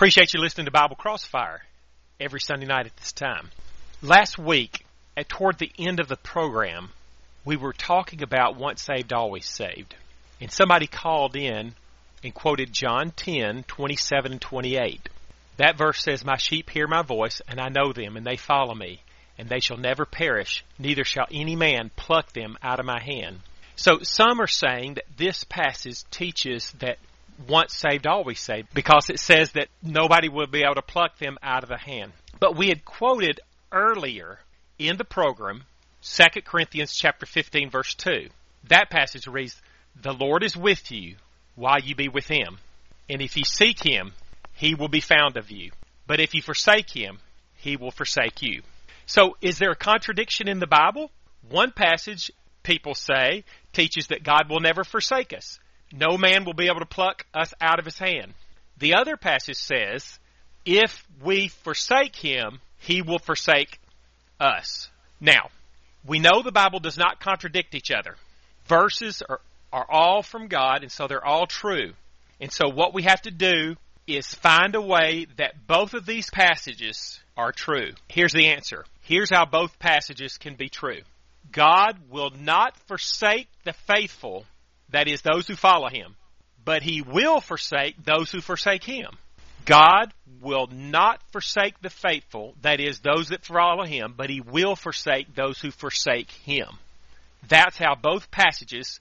Appreciate you listening to Bible Crossfire every Sunday night at this time. Last week, toward the end of the program, we were talking about once saved, always saved. And somebody called in and quoted John 10:27 and 28. That verse says, "My sheep hear my voice, and I know them, and they follow me, and they shall never perish, neither shall any man pluck them out of my hand." So some are saying that this passage teaches that once saved, always saved, because it says that nobody will be able to pluck them out of the hand. But we had quoted earlier in the program 2 Corinthians chapter 15, verse 2. That passage reads, "The Lord is with you while you be with him. And if you seek him, he will be found of you. But if you forsake him, he will forsake you." So is there a contradiction in the Bible? One passage, people say, teaches that God will never forsake us. No man will be able to pluck us out of his hand. The other passage says, if we forsake him, he will forsake us. Now, we know the Bible does not contradict each other. Verses are all from God, and so they're all true. And so what we have to do is find a way that both of these passages are true. Here's the answer. Here's how both passages can be true. God will not forsake the faithful, that is, those who follow him, but he will forsake those who forsake him. God will not forsake the faithful, that is, those that follow him, but he will forsake those who forsake him. That's how both passages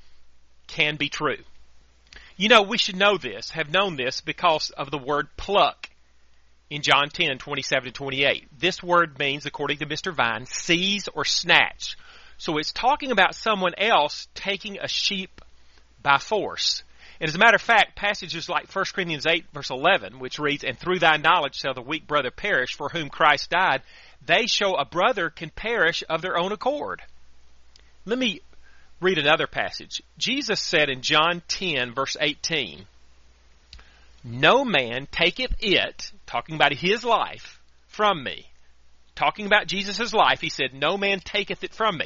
can be true. You know, we should know this, have known this, because of the word pluck in John 10:27 and 28. This word means, according to Mr. Vine, seize or snatch. So it's talking about someone else taking a sheep by force. And as a matter of fact, passages like 1 Corinthians 8, verse 11, which reads, "And through thy knowledge shall the weak brother perish, for whom Christ died," they show a brother can perish of their own accord. Let me read another passage. Jesus said in John 10, verse 18, "No man taketh it," talking about his life, "from me." Talking about Jesus' life, he said, "No man taketh it from me."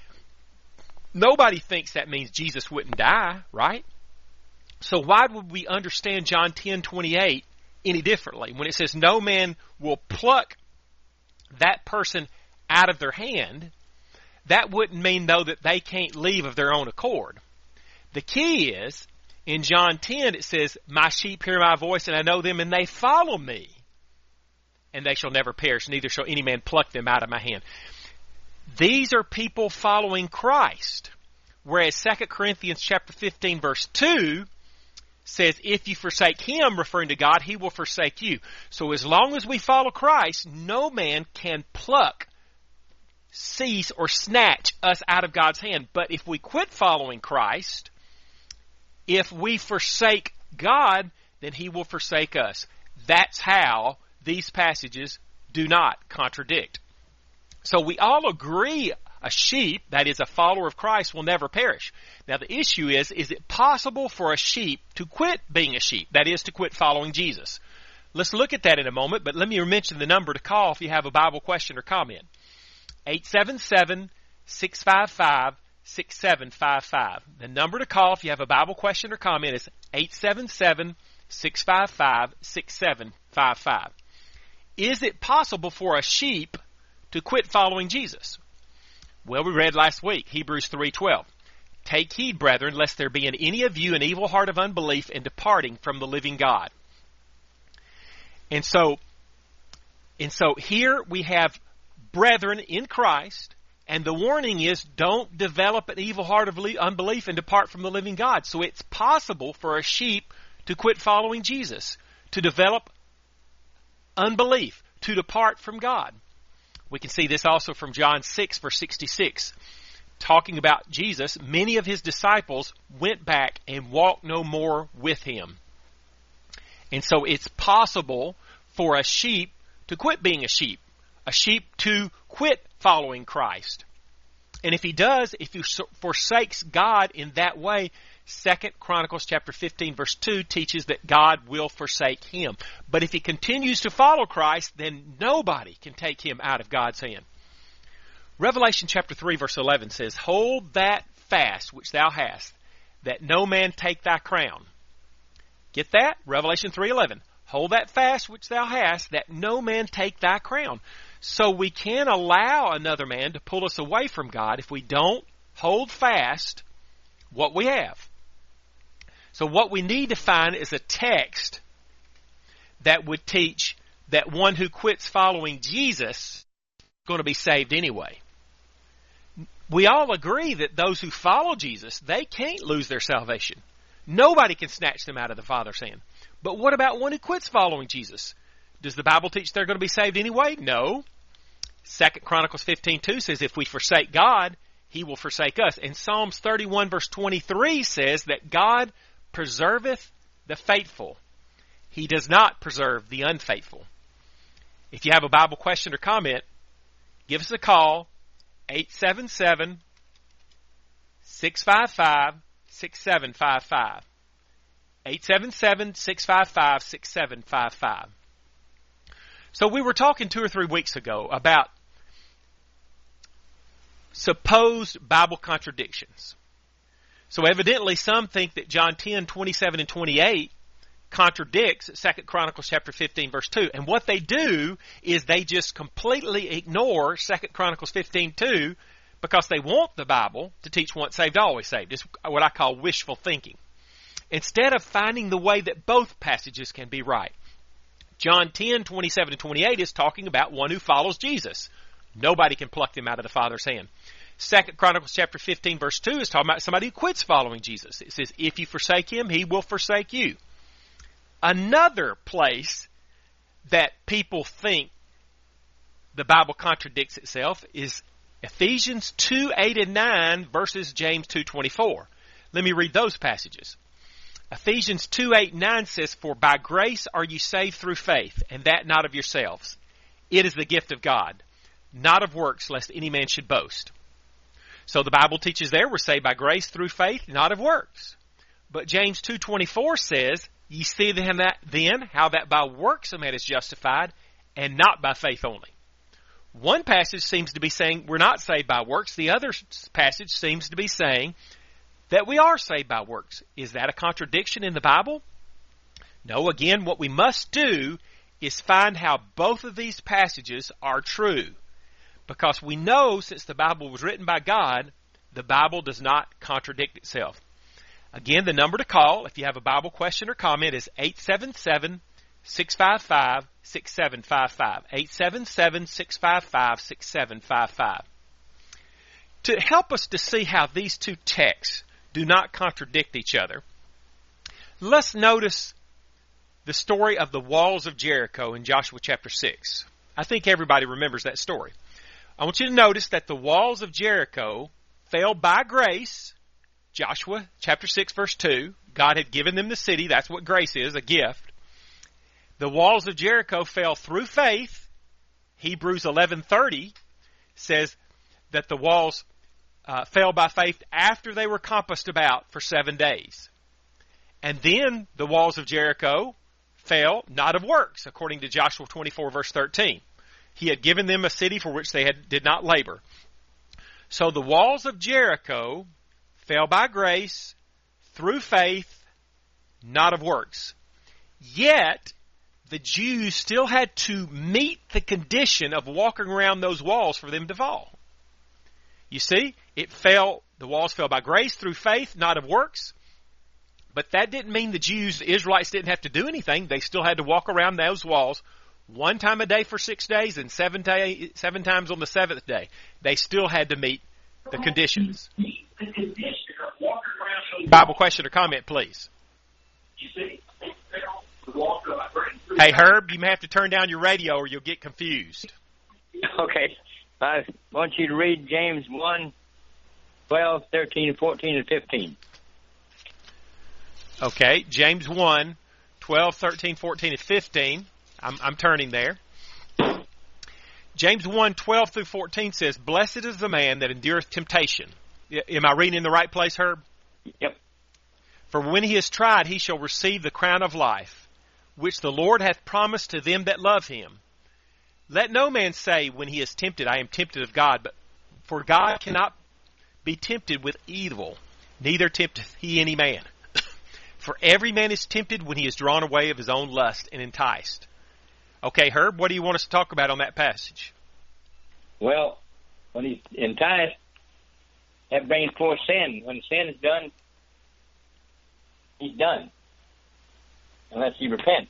Nobody thinks that means Jesus wouldn't die, right? So why would we understand John 10:28 any differently? When it says no man will pluck that person out of their hand, that wouldn't mean, though, that they can't leave of their own accord. The key is, in John 10, it says, "My sheep hear my voice, and I know them, and they follow me. And they shall never perish, neither shall any man pluck them out of my hand." These are people following Christ. Whereas 2 Corinthians chapter 15, verse 2 says, "If you forsake him," referring to God, he will forsake you. So as long as we follow Christ, no man can pluck, seize, or snatch us out of God's hand. But if we quit following Christ, if we forsake God, then he will forsake us. That's how these passages do not contradict. So we all agree a sheep, that is a follower of Christ, will never perish. Now the issue is it possible for a sheep to quit being a sheep? That is, to quit following Jesus. Let's look at that in a moment, but let me mention the number to call if you have a Bible question or comment. 877-655-6755. The number to call if you have a Bible question or comment is 877-655-6755. Is it possible for a sheep to quit following Jesus? Well, we read last week, Hebrews 3:12. "Take heed, brethren, lest there be in any of you an evil heart of unbelief in departing from the living God." And so here we have brethren in Christ, and the warning is, don't develop an evil heart of unbelief and depart from the living God. So it's possible for a sheep to quit following Jesus, to develop unbelief, to depart from God. We can see this also from John 6, verse 66. Talking about Jesus, many of his disciples went back and walked no more with him. And so it's possible for a sheep to quit being a sheep to quit following Christ. And if he does, if he forsakes God in that way, 2 Chronicles chapter 15 verse 2 teaches that God will forsake him. But if he continues to follow Christ, then nobody can take him out of God's hand. Revelation chapter 3 verse 11 says, "Hold that fast which thou hast, that no man take thy crown." Get that? Revelation 3:11. hold that fast which thou hast, that no man take thy crown. So we can allow another man to pull us away from God if we don't hold fast what we have. So what we need to find is a text that would teach that one who quits following Jesus is going to be saved anyway. We all agree that those who follow Jesus, they can't lose their salvation. Nobody can snatch them out of the Father's hand. But what about one who quits following Jesus? Does the Bible teach they're going to be saved anyway? No. 2 Chronicles 15:2 says, if we forsake God, He will forsake us. And Psalms 31 verse 23 says that God preserveth the faithful. He does not preserve the unfaithful. If you have a Bible question or comment, give us a call, 877-655-6755. 877-655-6755. So we were talking 2 or 3 weeks ago about supposed Bible contradictions. So evidently some think that John 10:27 and 28 contradicts 2 Chronicles chapter 15 verse 2. And what they do is they just completely ignore 2 Chronicles 15:2 because they want the Bible to teach once saved, always saved. It's what I call wishful thinking. Instead of finding the way that both passages can be right. John 10:27 and 28 is talking about one who follows Jesus. Nobody can pluck them out of the Father's hand. 2 Chronicles chapter 15 verse 2 is talking about somebody who quits following Jesus. It says, if you forsake Him, He will forsake you. Another place that people think the Bible contradicts itself is Ephesians 2:8 and 9 versus James 2:24. Let me read those passages. Ephesians 2:8 and 9 says, for by grace are you saved through faith, and that not of yourselves. It is the gift of God, not of works, lest any man should boast. So the Bible teaches there we're saved by grace through faith, not of works. But James 2:24 says, ye see then how that by works a man is justified, and not by faith only. One passage seems to be saying we're not saved by works. The other passage seems to be saying that we are saved by works. Is that a contradiction in the Bible? No, again, what we must do is find how both of these passages are true. Because we know, since the Bible was written by God, the Bible does not contradict itself. Again, the number to call, if you have a Bible question or comment, is 877-655-6755. 877-655-6755. To help us to see how these two texts do not contradict each other, let's notice the story of the walls of Jericho in Joshua chapter 6. I think everybody remembers that story. I want you to notice that the walls of Jericho fell by grace. Joshua chapter 6 verse 2. God had given them the city. That's what grace is, a gift. The walls of Jericho fell through faith. Hebrews 11:30 says that the walls fell by faith after they were compassed about for 7 days. And then the walls of Jericho fell not of works, according to Joshua 24 verse 13. He had given them a city for which they did not labor. So the walls of Jericho fell by grace, through faith, not of works. Yet, the Jews still had to meet the condition of walking around those walls for them to fall. You see, the walls fell by grace, through faith, not of works. But that didn't mean the Israelites didn't have to do anything. They still had to walk around those walls 1 time a day for 6 days and 7 times on the 7th day. They still had to meet the conditions. Bible question or comment, please. Hey, Herb, you may have to turn down your radio or you'll get confused. Okay. I want you to read James 1, 12, 13, 14, and 15. Okay, James 1, 12, 13, 14, and 15. I'm turning there. James 1, 12 through 14 says, blessed is the man that endureth temptation. Am I reading in the right place, Herb? Yep. For when he is tried, he shall receive the crown of life, which the Lord hath promised to them that love him. Let no man say when he is tempted, I am tempted of God, but for God cannot be tempted with evil, neither tempteth he any man. For every man is tempted when he is drawn away of his own lust and enticed. Okay, Herb, what do you want us to talk about on that passage? Well, when he's enticed, that brings forth sin. When sin is done, he's done, unless he repents.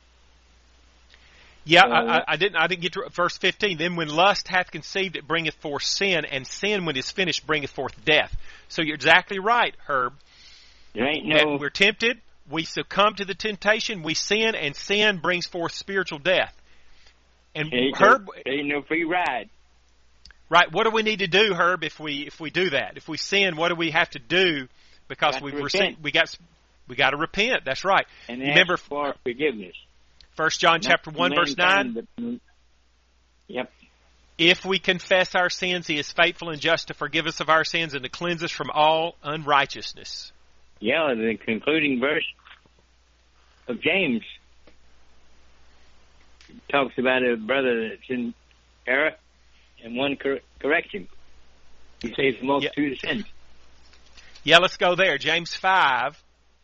Yeah, I didn't get to verse 15. Then when lust hath conceived, it bringeth forth sin, and sin, when it is finished, bringeth forth death. So you're exactly right, Herb. There ain't no... We're tempted, we succumb to the temptation, we sin, and sin brings forth spiritual death. And Herb, ain't no free ride. Right. What do we need to do, Herb, if we do that? If we sin, what do we have to do? Because we got to repent. That's right. And remember for forgiveness. 1 John chapter 1 verse 9. Yep. If we confess our sins, he is faithful and just to forgive us of our sins and to cleanse us from all unrighteousness. Yeah, the concluding verse of James talks about a brother that's in error and one corrects him. He saves the multitude of sins. Yeah, let's go there. James 5,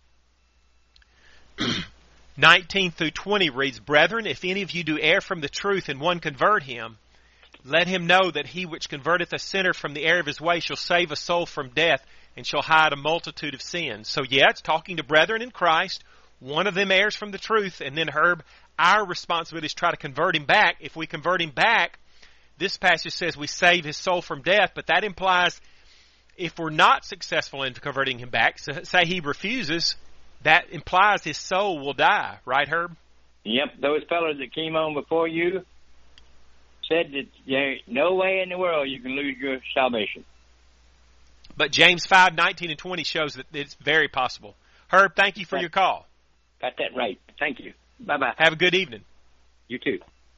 19 through 20 reads, Brethren, if any of you do err from the truth and one convert him, let him know that he which converteth a sinner from the error of his way shall save a soul from death and shall hide a multitude of sins. So yeah, it's talking to brethren in Christ. One of them errs from the truth, and then Herb, our responsibility is to try to convert him back. If we convert him back, this passage says we save his soul from death, but that implies if we're not successful in converting him back, so say he refuses, that implies his soul will die. Right, Herb? Yep, those fellows that came on before you said that there's no way in the world you can lose your salvation. But James 5, 19 and 20 shows that it's very possible. Herb, thank you for your call. Got that right. Thank you. Bye-bye. Have a good evening. You too.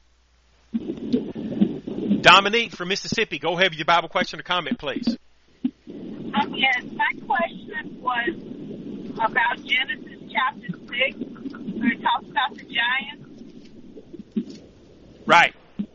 Dominique from Mississippi, go ahead with your Bible question or comment, please. Yes, my question was about Genesis chapter 6, where it talks about the giants. Right.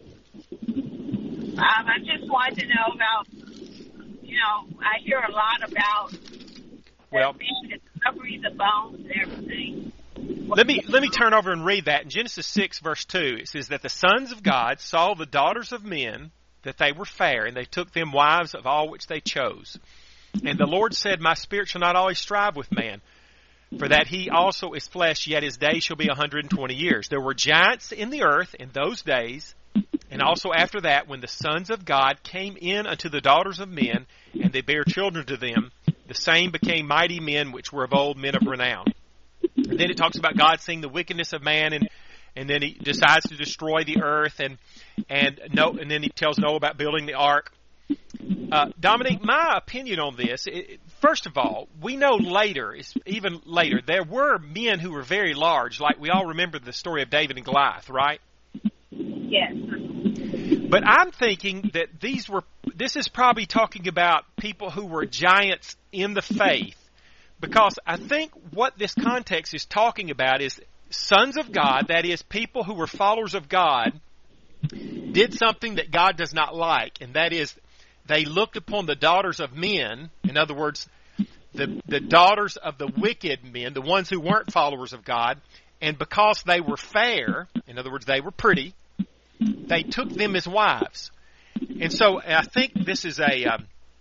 I just wanted to know about, I hear a lot about being discovery of the bones and everything. Let me turn over and read that. In Genesis 6, verse 2, it says that the sons of God saw the daughters of men, that they were fair, and they took them wives of all which they chose. And the Lord said, My spirit shall not always strive with man, for that he also is flesh, yet his days shall be 120 years. There were giants in the earth in those days, and also after that, when the sons of God came in unto the daughters of men, and they bare children to them, the same became mighty men which were of old, men of renown. And then it talks about God seeing the wickedness of man, and then he decides to destroy the earth, and then he tells Noah about building the ark. Dominique, my opinion on this, first of all, we know even later, there were men who were very large, like we all remember the story of David and Goliath, right? Yes. But I'm thinking that this is probably talking about people who were giants in the faith, because I think what this context is talking about is sons of God, that is, people who were followers of God, did something that God does not like, and that is they looked upon the daughters of men, in other words, the daughters of the wicked men, the ones who weren't followers of God, and because they were fair, in other words, they were pretty, they took them as wives. And so I think this is a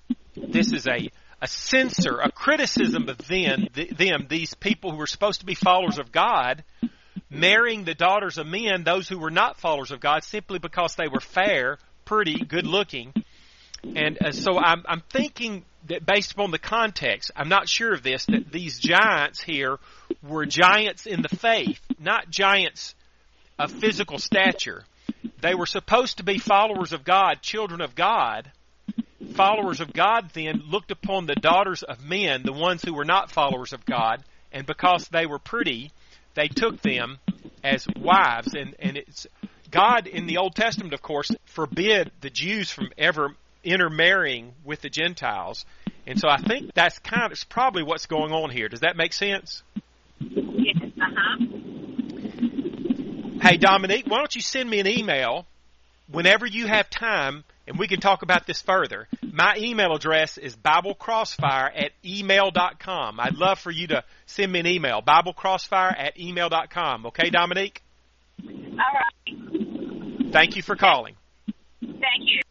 censor, a criticism of them, these people who were supposed to be followers of God, marrying the daughters of men, those who were not followers of God, simply because they were fair, pretty, good-looking. And so I'm thinking that based upon the context, I'm not sure of this, that these giants here were giants in the faith, not giants of physical stature. They were supposed to be followers of God, children of God. Followers of God then looked upon the daughters of men, the ones who were not followers of God, and because they were pretty, they took them as wives. And it's God in the Old Testament, of course, forbid the Jews from ever intermarrying with the Gentiles. And so I think that's probably what's going on here. Does that make sense? Yes, Hey, Dominique, why don't you send me an email whenever you have time, and we can talk about this further. My email address is BibleCrossfire@email.com. I'd love for you to send me an email, BibleCrossfire@email.com. Okay, Dominique? All right. Thank you for calling. Thank you.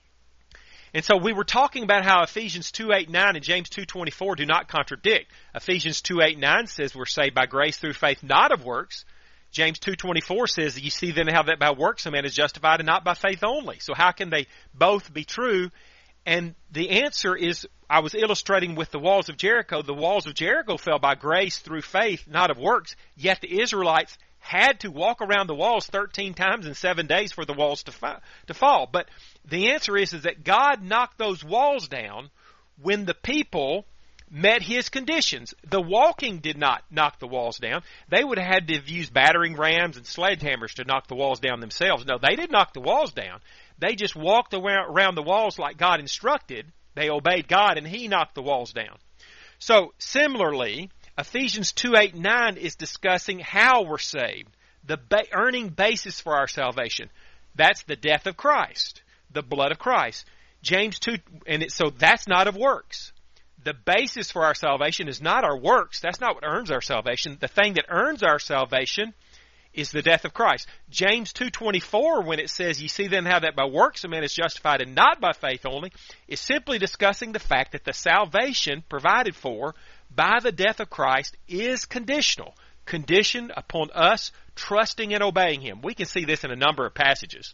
And so we were talking about how Ephesians 2:8-9 and James 2:24 do not contradict. Ephesians 2:8-9 says we're saved by grace through faith, not of works. James 2:24 says, you see then how that by works a man is justified and not by faith only. So how can they both be true? And the answer is, I was illustrating with the walls of Jericho. The walls of Jericho fell by grace through faith, not of works. Yet the Israelites had to walk around the walls 13 times in 7 days for the walls to fall. But the answer is that God knocked those walls down when the people met His conditions. The walking did not knock the walls down. They would have had to have used battering rams and sledgehammers to knock the walls down themselves. No, they didn't knock the walls down. They just walked around the walls like God instructed. They obeyed God, and He knocked the walls down. So, similarly, Ephesians 2:8-9 is discussing how we're saved, the earning basis for our salvation. That's the death of Christ, the blood of Christ. James 2, so that's not of works. The basis for our salvation is not our works. That's not what earns our salvation. The thing that earns our salvation is the death of Christ. James 2:24, when it says, "You see then how that by works a man is justified and not by faith only," is simply discussing the fact that the salvation provided for by the death of Christ is conditional, conditioned upon us trusting and obeying Him. We can see this in a number of passages.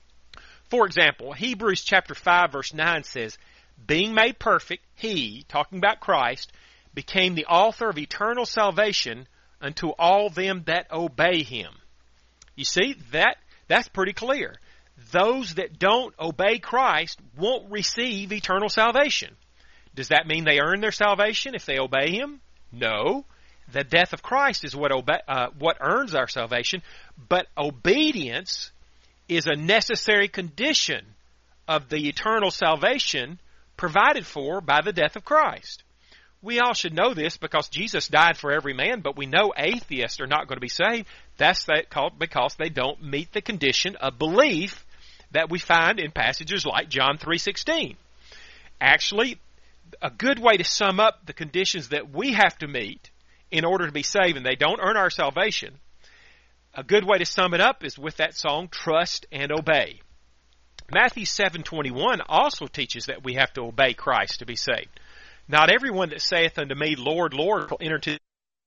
For example, Hebrews chapter 5 verse 9 says, "Being made perfect, He," talking about Christ, "became the author of eternal salvation unto all them that obey Him." You see, that's pretty clear. Those that don't obey Christ won't receive eternal salvation. Does that mean they earn their salvation if they obey Him? No. The death of Christ is what earns our salvation, but obedience is a necessary condition of the eternal salvation provided for by the death of Christ. We all should know this because Jesus died for every man, but we know atheists are not going to be saved. That's because they don't meet the condition of belief that we find in passages like John 3:16. Actually, a good way to sum up the conditions that we have to meet in order to be saved, and they don't earn our salvation, a good way to sum it up is with that song, "Trust and Obey." Matthew 7:21 also teaches that we have to obey Christ to be saved. "Not everyone that saith unto me, Lord, Lord, will enter into..."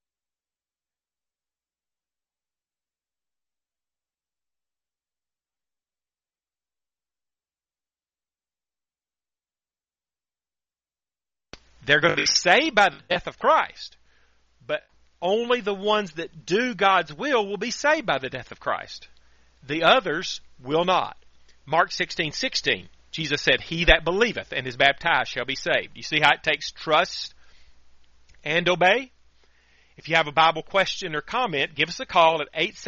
They're going to be saved by the death of Christ, but only the ones that do God's will be saved by the death of Christ. The others will not. Mark 16:16, Jesus said, "He that believeth and is baptized shall be saved." You see how it takes trust and obey? If you have a Bible question or comment, give us a call at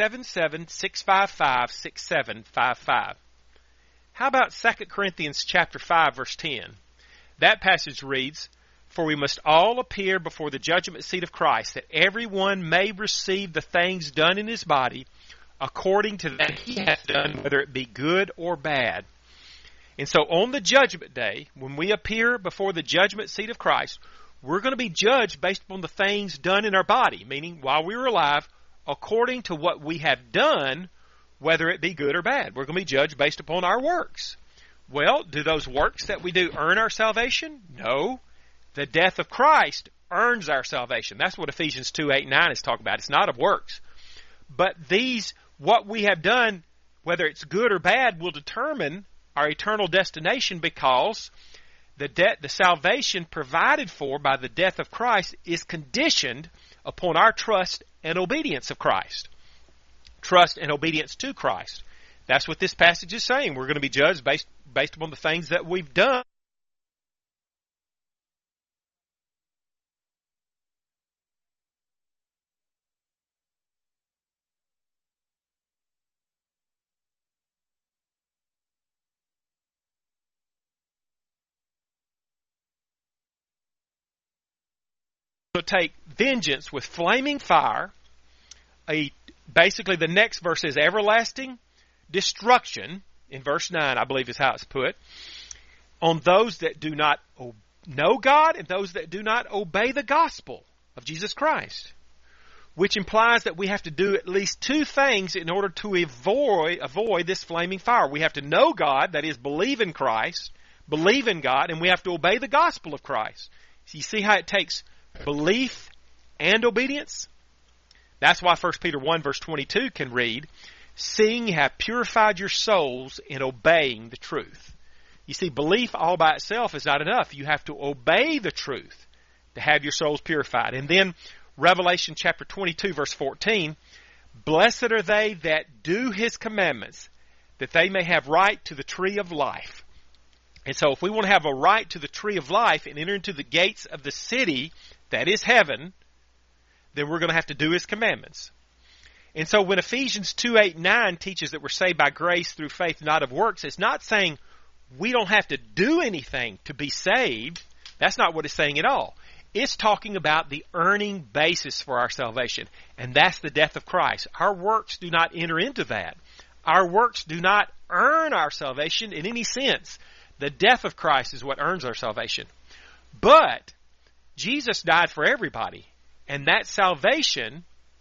877-655-6755. How about 2 Corinthians chapter 5, verse 10? That passage reads, "For we must all appear before the judgment seat of Christ, that everyone may receive the things done in his body according to that he hath done, whether it be good or bad." And so on the judgment day, when we appear before the judgment seat of Christ, we're going to be judged based upon the things done in our body, meaning while we were alive, according to what we have done, whether it be good or bad. We're going to be judged based upon our works. Well, do those works that we do earn our salvation? No. The death of Christ earns our salvation. That's what Ephesians 2:8-9 is talking about. It's not of works. But what we have done, whether it's good or bad, will determine our eternal destination, because the salvation provided for by the death of Christ is conditioned upon our trust and obedience of Christ. Trust and obedience to Christ. That's what this passage is saying. We're going to be judged based upon the things that we've done. To take vengeance with flaming fire. Basically, the next verse is everlasting destruction. In verse 9, I believe is how it's put. on those that do not know God and those that do not obey the gospel of Jesus Christ, which implies that we have to do at least two things in order to avoid this flaming fire. We have to know God, that is, believe in Christ, believe in God, and we have to obey the gospel of Christ. So you see how it takes belief and obedience? That's why 1 Peter 1 verse 22 can read, seeing you have purified your souls in obeying the truth. You see, belief all by itself is not enough. You have to obey the truth to have your souls purified. And then Revelation chapter 22 verse 14, blessed are they that do his commandments, that they may have right to the tree of life. And so if we want to have a right to the tree of life and enter into the gates of the city that is heaven, then we're going to have to do his commandments. And so when Ephesians 2:8-9 teaches that we're saved by grace through faith, not of works, it's not saying we don't have to do anything to be saved. That's not what it's saying at all. It's talking about the earning basis for our salvation, and that's the death of Christ. Our works do not enter into that. Our works do not earn our salvation in any sense. The death of Christ is what earns our salvation. But Jesus died for everybody, and that salvation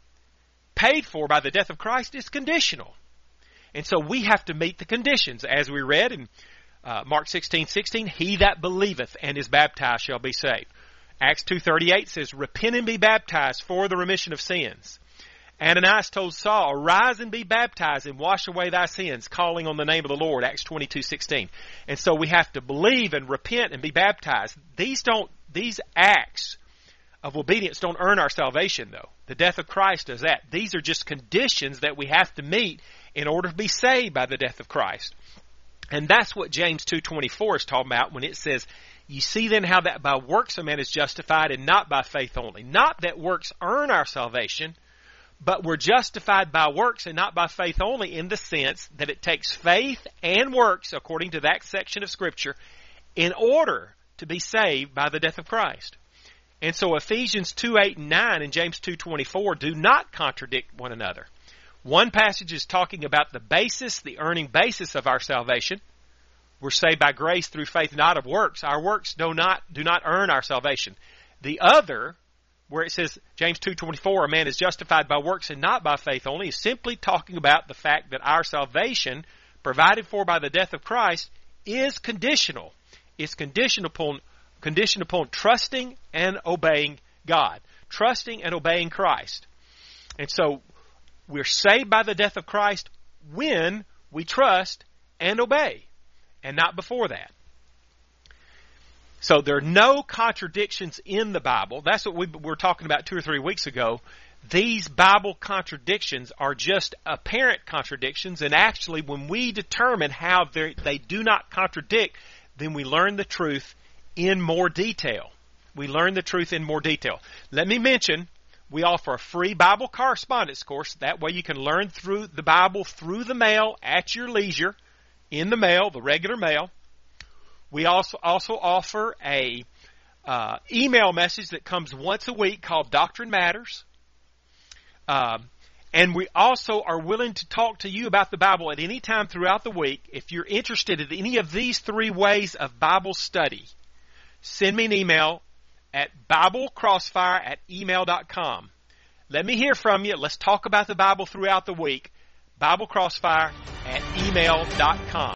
paid for by the death of Christ is conditional. And so we have to meet the conditions. As we read in Mark 16:16, he that believeth and is baptized shall be saved. Acts 2:38 says, repent and be baptized for the remission of sins. Ananias told Saul, arise and be baptized and wash away thy sins, calling on the name of the Lord, Acts 22:16. And so we have to believe and repent and be baptized. These acts of obedience don't earn our salvation, though. The death of Christ does that. These are just conditions that we have to meet in order to be saved by the death of Christ. And that's what James 2:24 is talking about when it says, you see then how that by works a man is justified and not by faith only. Not that works earn our salvation, but we're justified by works and not by faith only, in the sense that it takes faith and works, according to that section of Scripture, in order to be saved by the death of Christ. And so Ephesians 2:8-9 and James 2:24 do not contradict one another. One passage is talking about the basis, the earning basis of our salvation. We're saved by grace through faith, not of works. Our works do not earn our salvation. The other, where it says, James 2:24, a man is justified by works and not by faith only, is simply talking about the fact that our salvation, provided for by the death of Christ, is conditional. It's conditioned upon trusting and obeying God. Trusting and obeying Christ. And so, we're saved by the death of Christ when we trust and obey, and not before that. So there are no contradictions in the Bible. That's what we were talking about 2 or 3 weeks ago. These Bible contradictions are just apparent contradictions, and actually when we determine how they do not contradict, then we learn the truth in more detail. We learn the truth in more detail. Let me mention, we offer a free Bible correspondence course. That way you can learn through the Bible through the mail at your leisure, in the mail, the regular mail. We also offer a email message that comes once a week called Doctrine Matters. And we also are willing to talk to you about the Bible at any time throughout the week. If you're interested in any of these 3 ways of Bible study, send me an email at BibleCrossfire@email.com. Let me hear from you. Let's talk about the Bible throughout the week. BibleCrossfire@email.com.